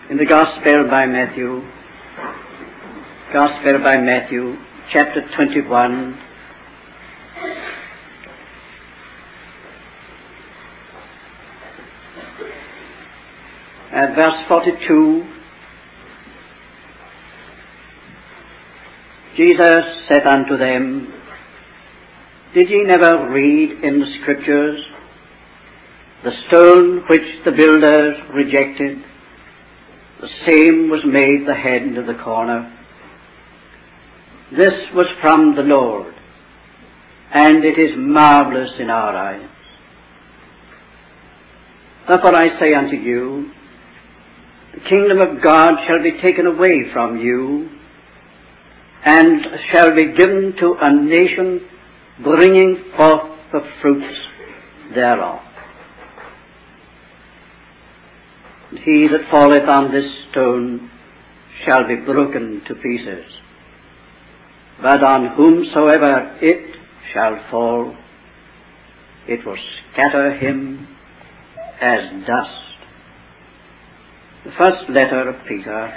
In the Gospel by Matthew, chapter 21, at verse 42, Jesus said unto them, Did ye never read in the Scriptures, the stone which the builders rejected, the same was made the head of the corner? This was from the Lord, and it is marvelous in our eyes. Therefore I say unto you, the kingdom of God shall be taken away from you, and shall be given to a nation bringing forth the fruits thereof. And he that falleth on this stone shall be broken to pieces, but on whomsoever it shall fall, it will scatter him as dust. The first letter of Peter,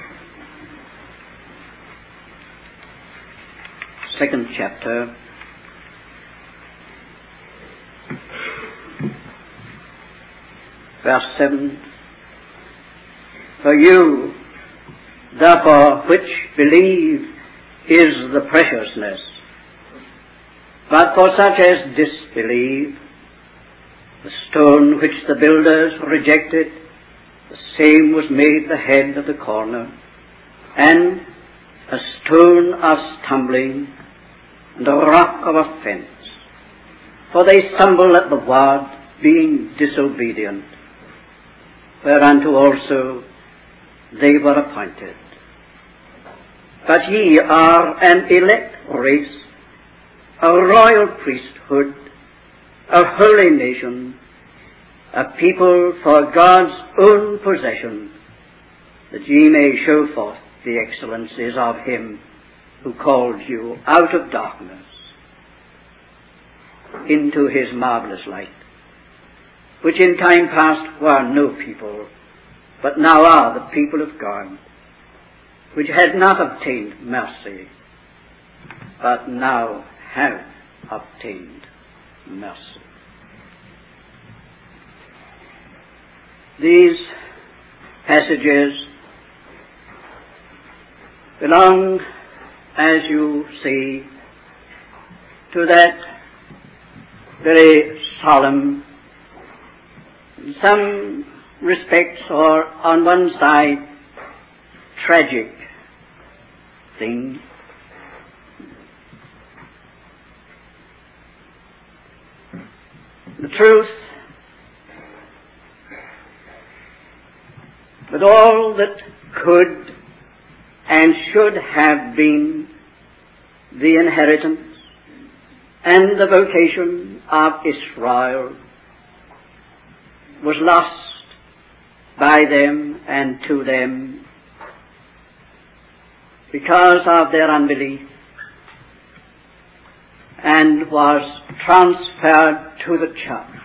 second chapter, verse 7. For you, therefore, which believe is the preciousness, but for such as disbelieve, the stone which the builders rejected, the same was made the head of the corner, and a stone of stumbling, and a rock of offense. For they stumble at the word, being disobedient, whereunto also they were appointed. But ye are an elect race, a royal priesthood, a holy nation, a people for God's own possession, that ye may show forth the excellencies of him who called you out of darkness into his marvelous light, which in time past were no people, but now are the people of God, which had not obtained mercy, but now have obtained mercy. These passages belong, as you see, to that very solemn, in some respects, or on one side, tragic thing. The truth that all that could and should have been the inheritance and the vocation of Israel was lost by them and to them because of their unbelief, and was transferred to the church,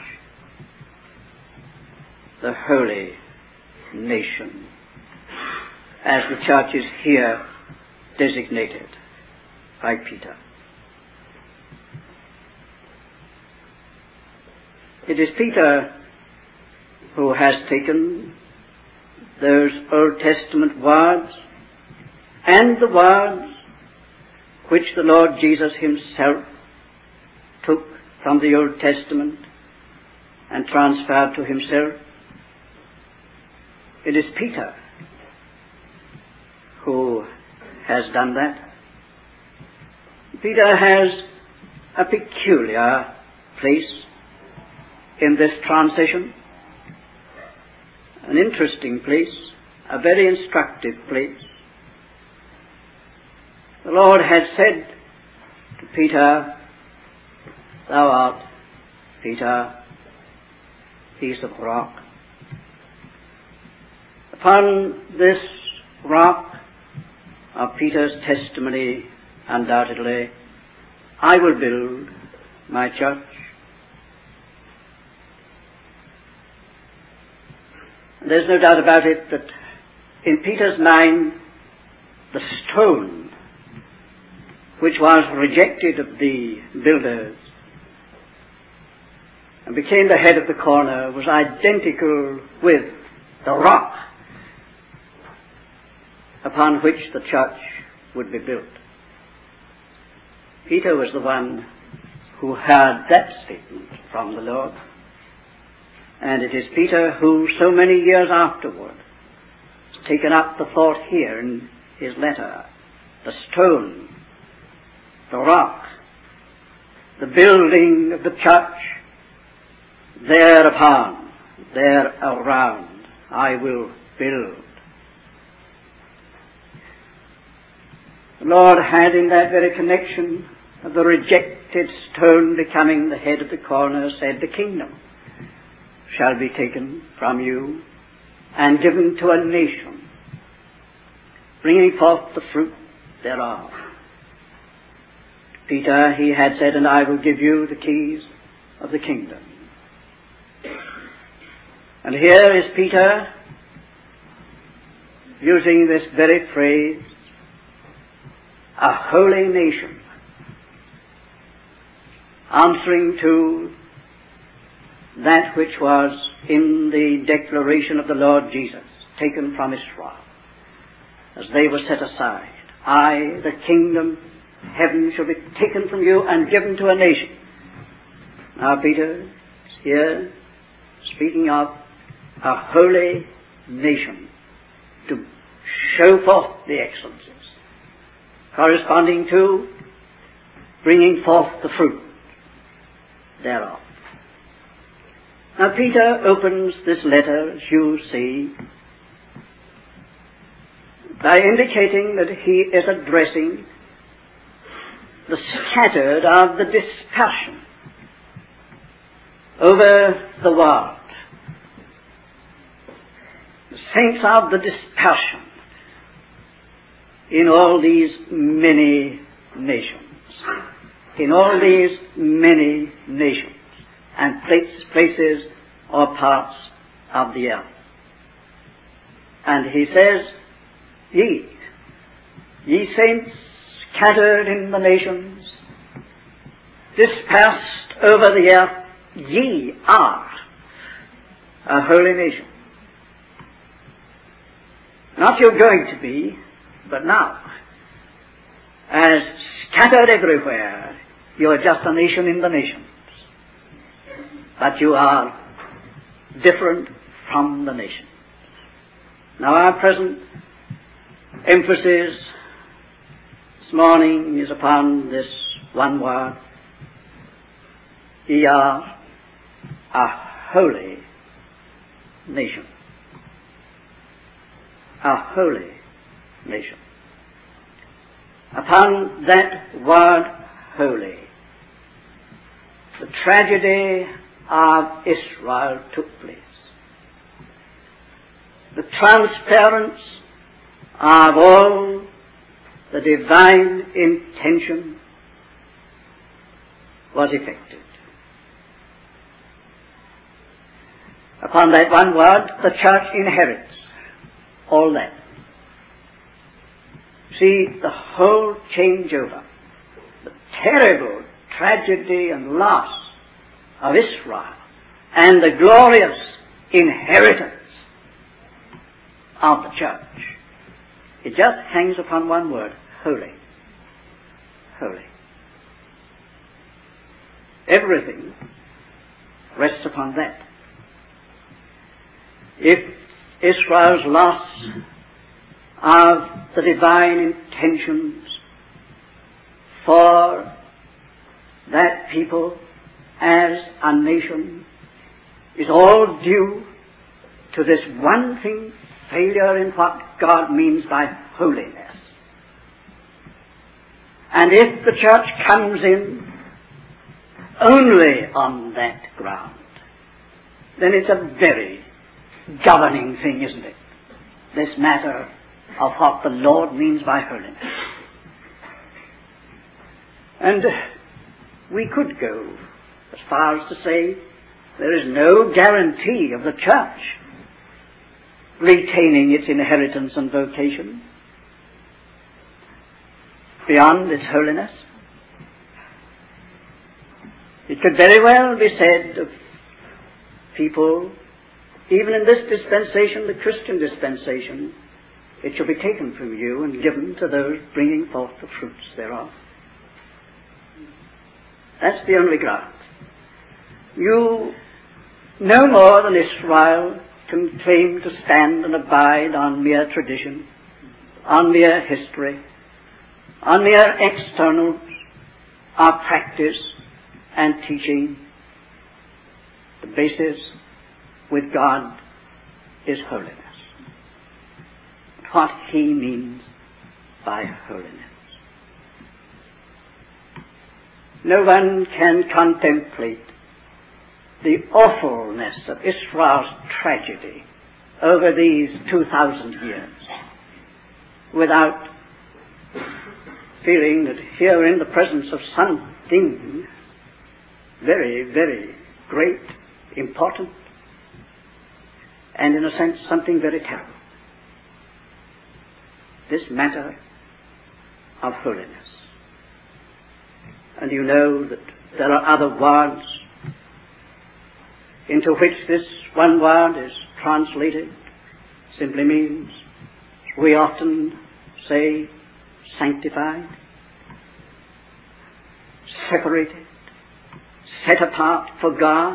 the holy nation, as the church is here designated by Peter. It is Peter who has taken those Old Testament words and the words which the Lord Jesus himself took from the Old Testament and transferred to himself. It is Peter who has done that. Peter has a peculiar place in this transition, an interesting place, a very instructive place. The Lord had said to Peter, Thou art Peter, piece of rock. Upon this rock of Peter's testimony, undoubtedly, I will build my church. There's no doubt about it that in Peter's mind, the stone which was rejected of the builders and became the head of the corner was identical with the rock upon which the church would be built. Peter was the one who heard that statement from the Lord, and it is Peter who so many years afterward has taken up the thought here in his letter. The stone, the rock, the building of the church, thereupon, there around, I will build. The Lord had in that very connection of the rejected stone becoming the head of the corner said, the kingdom shall be taken from you and given to a nation, bringing forth the fruit thereof. Peter, he had said, and I will give you the keys of the kingdom. And here is Peter using this very phrase, a holy nation, answering to that which was in the declaration of the Lord Jesus, taken from Israel, as they were set aside. I, the kingdom, heaven shall be taken from you and given to a nation. Now Peter is here speaking of a holy nation to show forth the excellencies, corresponding to bringing forth the fruit thereof. Now Peter opens this letter, as you see, by indicating that he is addressing the scattered of the dispersion over the world, the saints of the dispersion in all these many nations, in all these many nations and places or parts of the earth. And he says, ye saints scattered in the nations, dispersed over the earth, ye are a holy nation. Not you're going to be, but now. As scattered everywhere, you are just a nation in the nations. But you are different from the nation. Now our present emphasis this morning is upon this one word. Ye are a holy nation. A holy nation. Upon that word holy, the tragedy of Israel took place. The transference of all the divine intention was effected. Upon that one word, the church inherits all that. See the whole changeover, the terrible tragedy and loss of Israel, and the glorious inheritance of the church. It just hangs upon one word, holy. Holy. Everything rests upon that. If Israel's loss of the divine intentions for that people as a nation is all due to this one thing, failure in what God means by holiness. And if the church comes in only on that ground, then it's a very governing thing, isn't it? This matter of what the Lord means by holiness. And we could go as far as to say there is no guarantee of the church retaining its inheritance and vocation beyond its holiness. It could very well be said of people, even in this dispensation, the Christian dispensation, it shall be taken from you and given to those bringing forth the fruits thereof. That's the only ground. You no more than Israel can claim to stand and abide on mere tradition, on mere history, on mere externals, our practice and teaching. The basis with God is holiness. What he means by holiness. No one can contemplate the awfulness of Israel's tragedy over these 2,000 years without feeling that here in the presence of something very, very great, important, and in a sense something very terrible. This matter of holiness. And you know that there are other words into which this one word is translated. Simply means, we often say, sanctified, separated, set apart for God.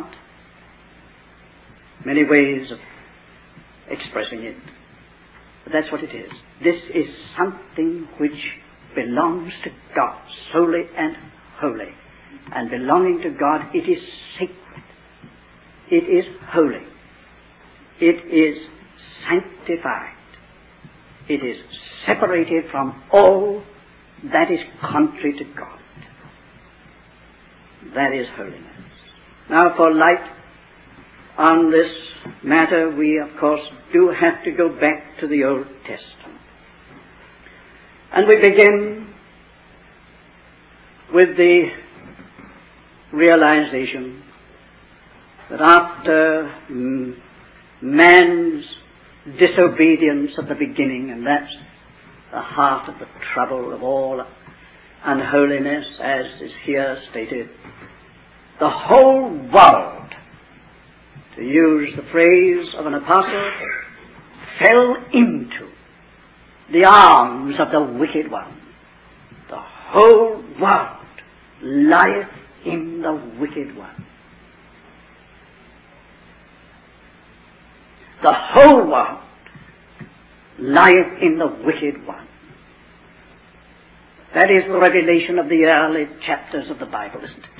Many ways of expressing it. But that's what it is. This is something which belongs to God, solely and wholly. And belonging to God, it is sacred. It is holy. It is sanctified. It is separated from all that is contrary to God. That is holiness. Now, for light on this matter, we of course do have to go back to the Old Testament. And we begin with the realization that after man's disobedience at the beginning, and that's the heart of the trouble of all unholiness, as is here stated, the whole world, to use the phrase of an apostle, fell into the arms of the wicked one. The whole world lieth in the wicked one. The whole world lieth in the wicked one. That is the revelation of the early chapters of the Bible, isn't it?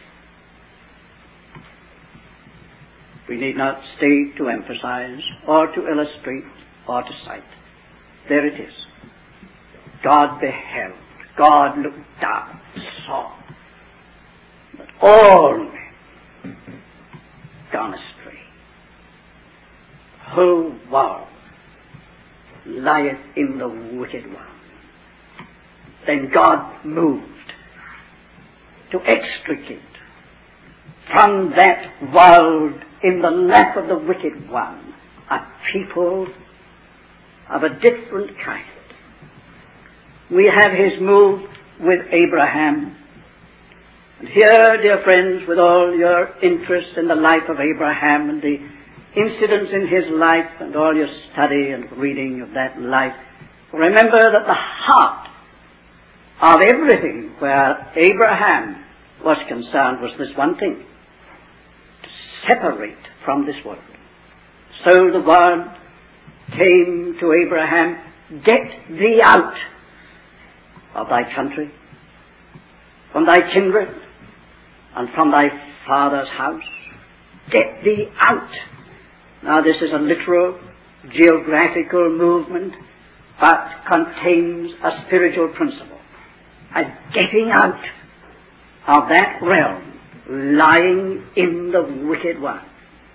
We need not stay to emphasize or to illustrate or to cite. There it is. God beheld, God looked down, saw that all men gone astray. The whole world lieth in the wicked one. Then God moved to extricate from that world in the lap of the wicked one a people of a different kind. We have his move with Abraham. And here, dear friends, with all your interest in the life of Abraham and the incidents in his life and all your study and reading of that life, remember that the heart of everything where Abraham was concerned was this one thing: to separate from this world. So the word came to Abraham, get thee out of thy country, from thy kindred, and from thy father's house. Get thee out. Now this is a literal, geographical movement, but contains a spiritual principle. A getting out of that realm lying in the wicked one.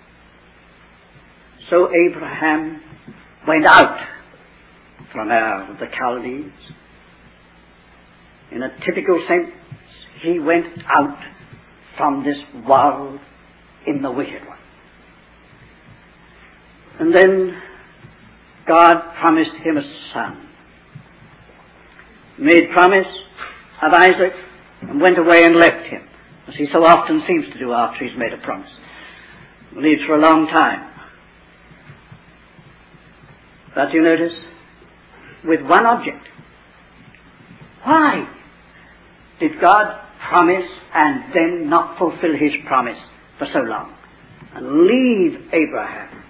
So Abraham went out from Ur of the Chaldees. In a typical sense, he went out from this world in the wicked one. And then God promised him a son. Made promise of Isaac and went away and left him, as he so often seems to do after he's made a promise. Leaves for a long time. But you notice, with one object. Why did God promise and then not fulfill his promise for so long and leave Abraham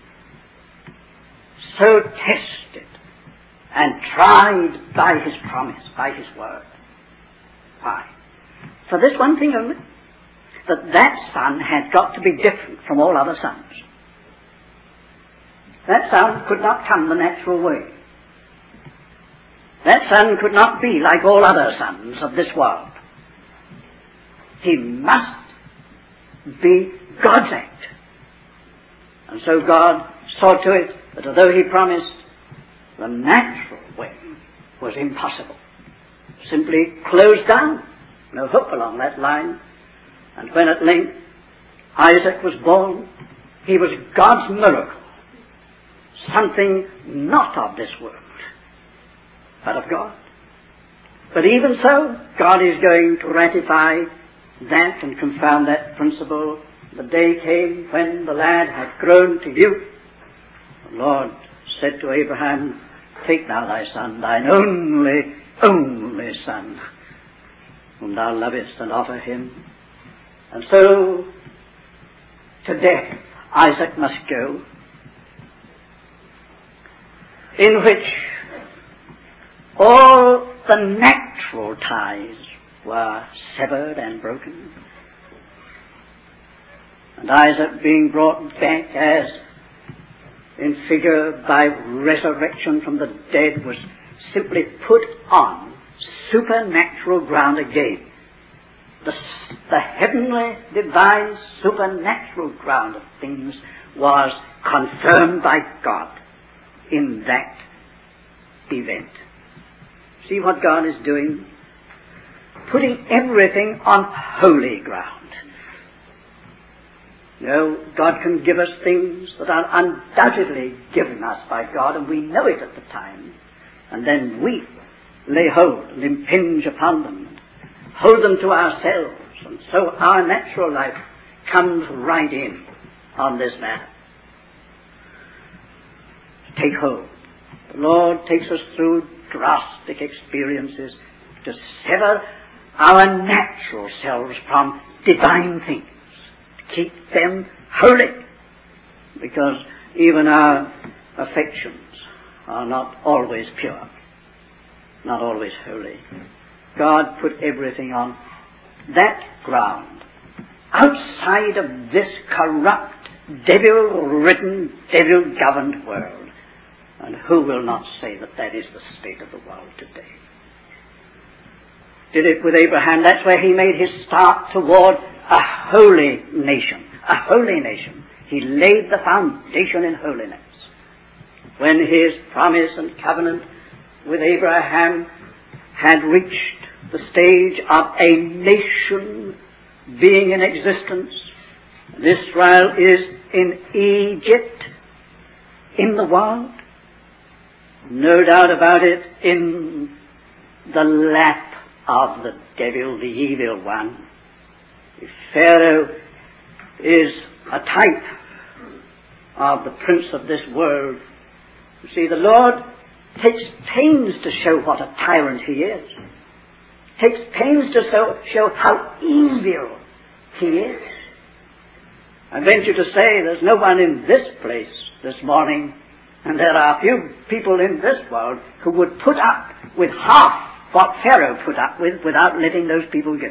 so tested and tried by his promise, by his word? Why? For this one thing only, that son had got to be different from all other sons. That son could not come the natural way. That son could not be like all other sons of this world. He must be God's act. And so God saw to it that although he promised, the natural way was impossible. Simply closed down. No hope along that line. And when at length Isaac was born, he was God's miracle. Something not of this world, but of God. But even so, God is going to ratify that and confirm that principle. The day came when the lad had grown to youth. The Lord said to Abraham, "Take now thy son, thine only son, whom thou lovest, and offer him." And so, to death Isaac must go, in which all the natural ties were severed and broken. And Isaac being brought back as in figure by resurrection from the dead was simply put on supernatural ground again. The heavenly, divine, supernatural ground of things was confirmed by God in that event. See what God is doing? Putting everything on holy ground. You know, God can give us things that are undoubtedly given us by God, and we know it at the time. And then we lay hold and impinge upon them, and hold them to ourselves, and so our natural life comes right in on this matter. Take hold. The Lord takes us through drastic experiences to sever our natural selves from divine things, to keep them holy, because even our affections are not always pure, not always holy. God put everything on that ground, outside of this corrupt, devil-ridden, devil-governed world. And who will not say that that is the state of the world today? Did it with Abraham. That's where he made his start toward a holy nation. A holy nation. He laid the foundation in holiness. When his promise and covenant with Abraham had reached the stage of a nation being in existence, and Israel is in Egypt, in the world, no doubt about it, in the lap of the devil, the evil one. Pharaoh is a type of the prince of this world. You see, the Lord takes pains to show what a tyrant he is. Takes pains to show how evil he is. I venture to say there's no one in this place this morning, and there are few people in this world who would put up with half what Pharaoh put up with without letting those people go.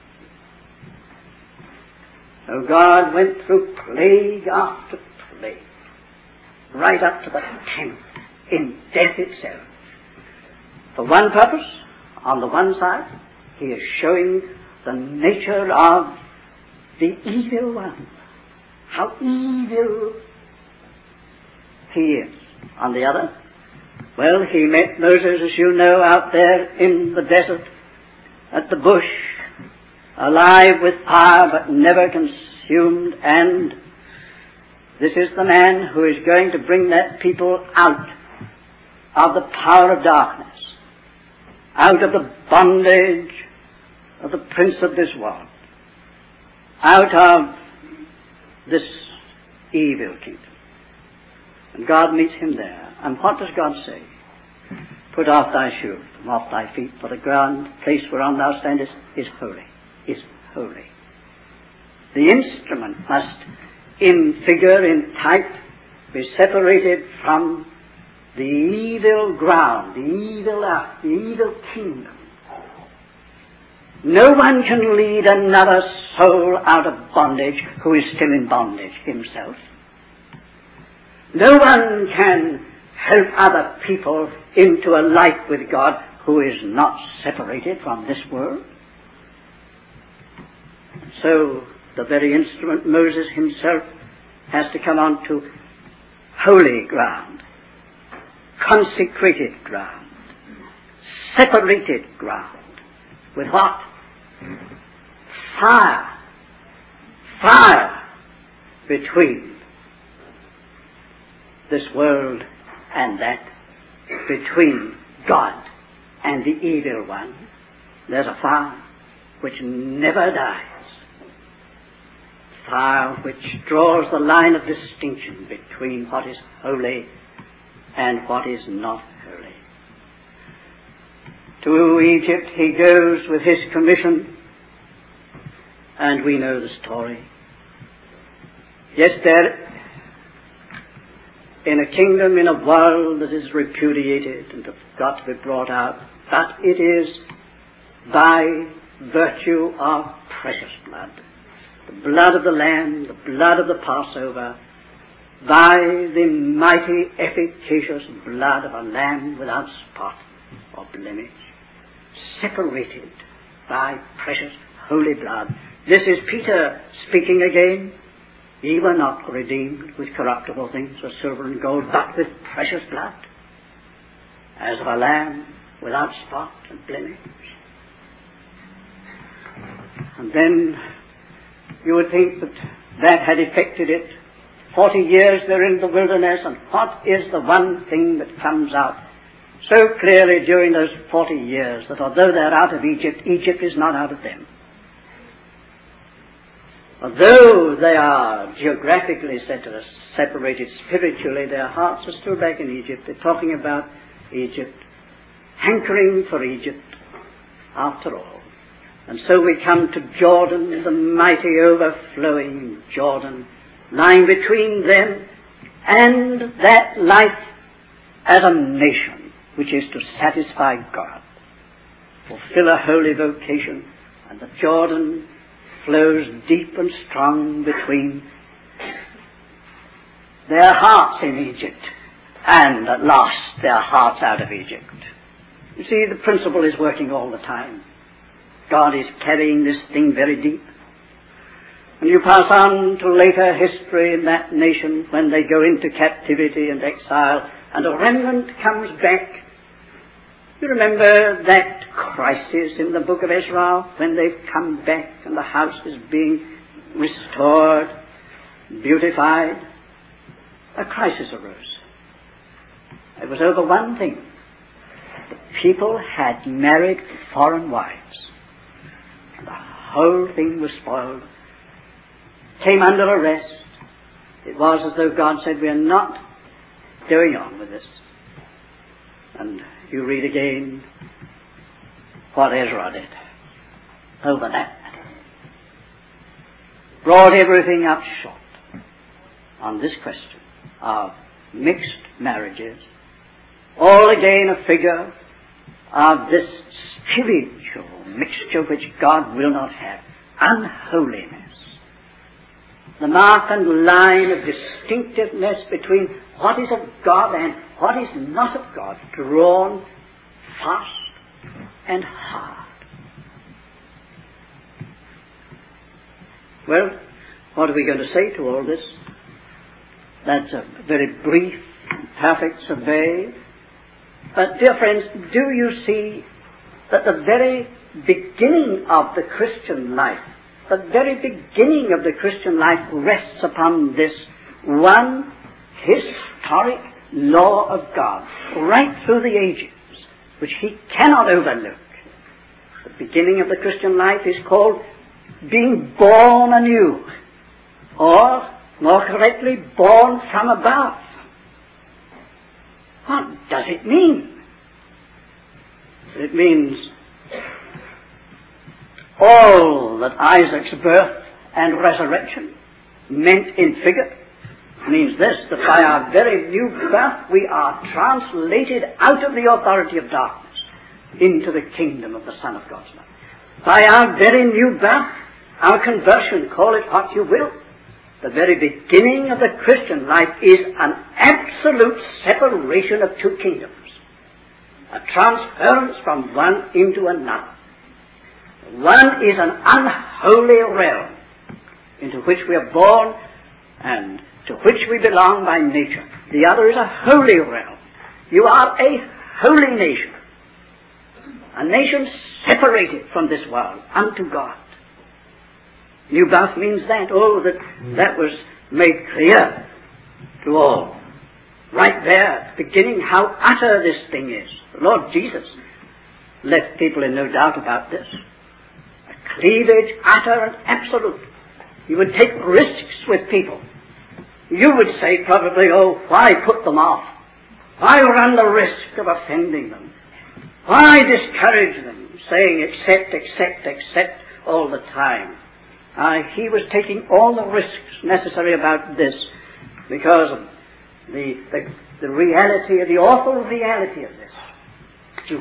So God went through plague after plague, right up to the 10th, in death itself. For one purpose, on the one side, he is showing the nature of the evil one, how evil he is. On the other, well, he met Moses, as you know, out there in the desert, at the bush, alive with fire but never consumed, and this is the man who is going to bring that people out of the power of darkness, out of the bondage of the prince of this world, out of this evil kingdom. And God meets him there. And what does God say? Put off thy shoes from off thy feet, for the ground place whereon thou standest is holy, is holy. The instrument must, in figure, in type, be separated from the evil ground, the evil earth, the evil kingdom. No one can lead another soul out of bondage who is still in bondage himself. No one can help other people into a life with God who is not separated from this world. So the very instrument, Moses himself, has to come on to holy ground, consecrated ground, separated ground. With what? Fire. Fire between this world and that, between God and the evil one. There's a fire which never dies. Fire which draws the line of distinction between what is holy and what is not holy. To Egypt he goes with his commission, and we know the story. Yes, there, in a kingdom, in a world that is repudiated and has got to be brought out, but it is by virtue of precious blood. The blood of the Lamb, the blood of the Passover, by the mighty, efficacious blood of a Lamb without spot or blemish, separated by precious, holy blood. This is Peter speaking again. Ye were not redeemed with corruptible things, with silver and gold, but with precious blood, as of a lamb without spot and blemish. And then you would think that that had effected it. 40 years they're in the wilderness, and what is the one thing that comes out so clearly during those 40 years, that although they're out of Egypt, Egypt is not out of them. Although they are geographically separated, spiritually their hearts are still back in Egypt. They're talking about Egypt, hankering for Egypt after all. And so we come to Jordan, the mighty overflowing Jordan, lying between them and that life as a nation, which is to satisfy God, fulfill a holy vocation. And the Jordan flows deep and strong between their hearts in Egypt and at last their hearts out of Egypt. You see, the principle is working all the time. God is carrying this thing very deep. And you pass on to later history in that nation when they go into captivity and exile and a remnant comes back. You remember that crisis in the book of Ezra when they've come back and the house is being restored, beautified. A crisis arose. It was over one thing. The people had married foreign wives. The whole thing was spoiled. Came under arrest. It was as though God said, we are not going on with this. And you read again what Ezra did over that matter. Brought everything up short on this question of mixed marriages. All again a figure of this spiritual mixture which God will not have. Unholiness. The mark and line of distinctiveness between what is of God and what is not of God, drawn fast and hard. Well, what are we going to say to all this? That's a very brief, perfect survey. But, dear friends, do you see that the very beginning of the Christian life, the very beginning of the Christian life rests upon this one historic law of God right through the ages, which he cannot overlook. The beginning of the Christian life is called being born anew, or, more correctly, born from above. What does it mean? It means all that Isaac's birth and resurrection meant in figure means this, that by our very new birth we are translated out of the authority of darkness into the kingdom of the Son of God's love. By our very new birth, our conversion, call it what you will, the very beginning of the Christian life is an absolute separation of two kingdoms, a transference from one into another. One is an unholy realm into which we are born and to which we belong by nature. The other is a holy realm. You are a holy nation, a nation separated from this world unto God. New birth means that. Oh, that was made clear to all. Right there at the beginning, how utter this thing is. The Lord Jesus left people in no doubt about this. A cleavage, utter and absolute. He would take risks with people. You would say probably, oh, why put them off? Why run the risk of offending them? Why discourage them, saying accept all the time? He was taking all the risks necessary about this because of the reality, the awful reality of this. You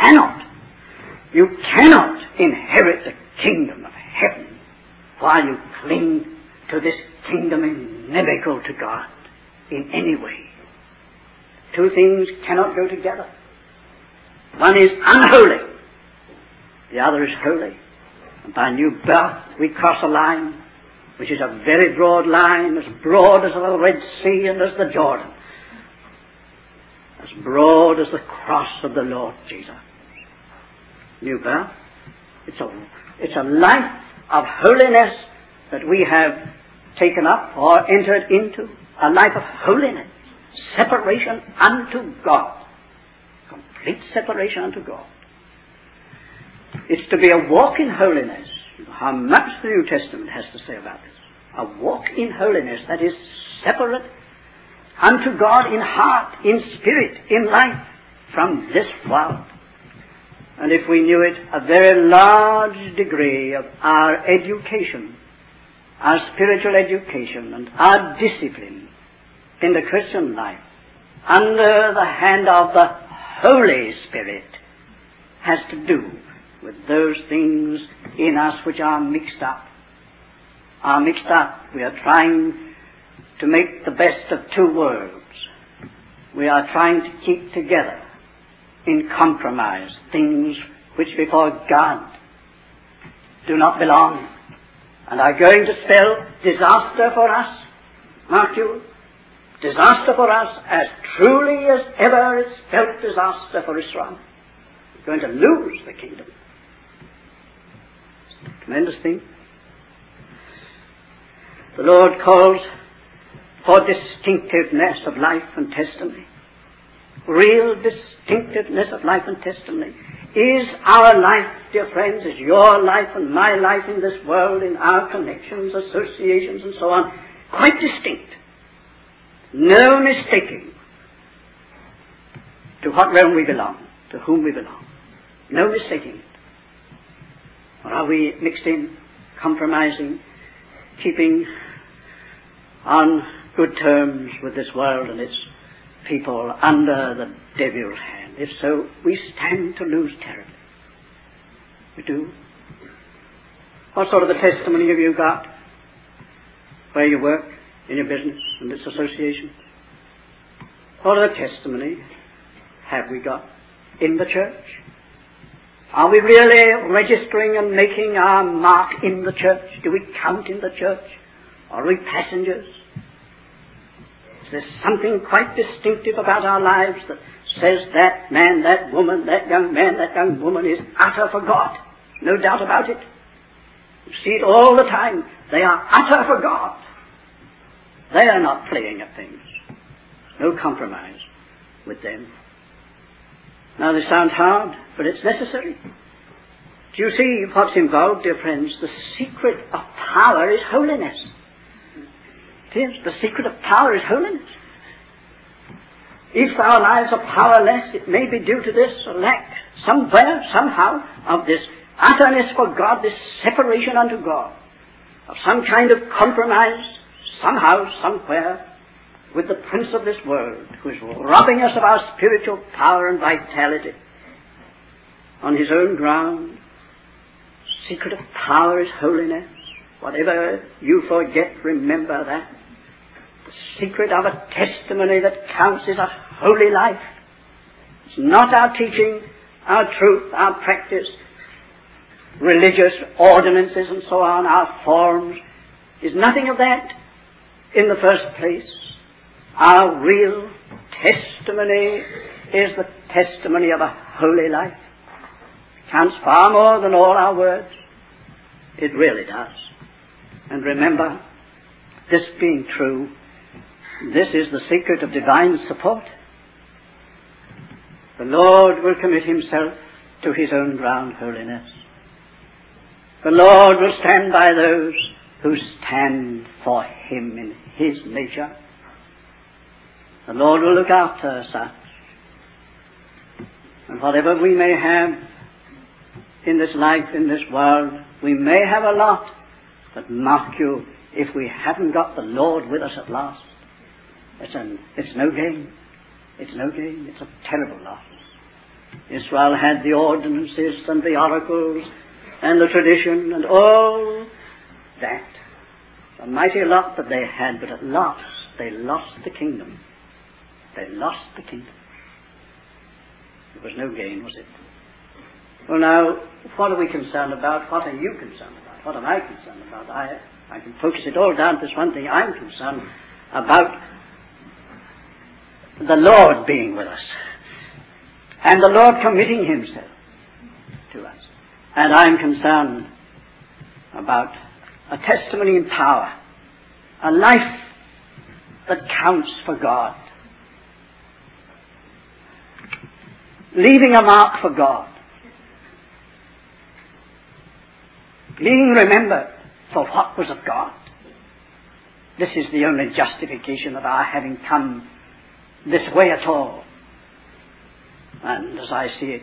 cannot inherit the kingdom of heaven while you cling to this kingdom inimical to God in any way. Two things cannot go together. One is unholy, the other is holy. And by new birth we cross a line which is a very broad line, as broad as the Red Sea and as the Jordan, as broad as the cross of the Lord Jesus. New birth, it's a life of holiness that we have taken up or entered into, a life of holiness, separation unto God, complete separation unto God. It's to be a walk in holiness. How much the New Testament has to say about this. A walk in holiness that is separate unto God in heart, in spirit, in life from this world. And if we knew it, a very large degree of our education, our spiritual education and our discipline in the Christian life under the hand of the Holy Spirit has to do with those things in us which are mixed up. We are trying to make the best of two worlds. We are trying to keep together in compromise things which before God do not belong and are going to spell disaster for us. Mark you, disaster for us as truly as ever it spelled disaster for Israel. We're going to lose the kingdom. Tremendous thing. The Lord calls for distinctiveness of life and testimony. Real distinctiveness of life and testimony. Is our life, dear friends, is your life and my life in this world, in our connections, associations and so on, quite distinct? No mistaking to what realm we belong, to whom we belong. No mistaking it. Or are we mixed in, compromising, keeping on good terms with this world and its people under the devil's hand? If so, we stand to lose terribly. We do. What sort of a testimony have you got where you work, in your business and its associations? What other testimony have we got in the church? Are we really registering and making our mark in the church? Do we count in the church? Are we passengers? Is there something quite distinctive about our lives that says that man, that woman, that young man, that young woman is utter for God? No doubt about it. You see it all the time. They are utter for God. They are not playing at things. no compromise with them. Now this sounds hard, but it's necessary. Do you see what's involved, dear friends? The secret of power is holiness. It is. The secret of power is holiness. If our lives are powerless, it may be due to this lack somewhere, somehow, of this utterness for God, this separation unto God, of some kind of compromise, somehow, somewhere, with the prince of this world, who is robbing us of our spiritual power and vitality on his own ground. Secret of power is holiness. Whatever you forget, remember that. The secret of a testimony that counts is a holy life. It's not our teaching, our truth, our practice, religious ordinances and so on, our forms. Is nothing of that in the first place. Our real testimony is the testimony of a holy life. It counts far more than all our words. It really does. And remember, this being true, this is the secret of divine support. The Lord will commit himself to his own ground holiness. The Lord will stand by those who stand for him in his nature. The Lord will look after such. And whatever we may have in this life, in this world, we may have a lot, but mark you, if we haven't got the Lord with us at last, it's no gain. It's no gain. It's a terrible loss. Israel had the ordinances and the oracles and the tradition and all that. A mighty lot that they had, but at last they lost the kingdom. They lost the kingdom. There was no gain, was it? Well, now, what are we concerned about? What are you concerned about? What am I concerned about? I can focus it all down to this one thing. I'm concerned about the Lord being with us, and the Lord committing himself to us. And I'm concerned about a testimony in power, a life that counts for God, leaving a mark for God, being remembered for what was of God. This is the only justification of our having come this way at all. And as I see it,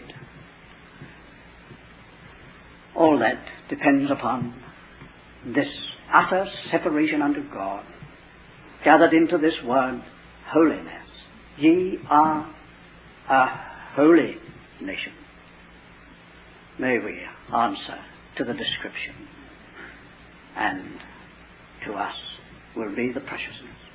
all that depends upon this utter separation unto God, gathered into this word, holiness. Ye are a holy nation. May we answer to the description, and to us will be the preciousness.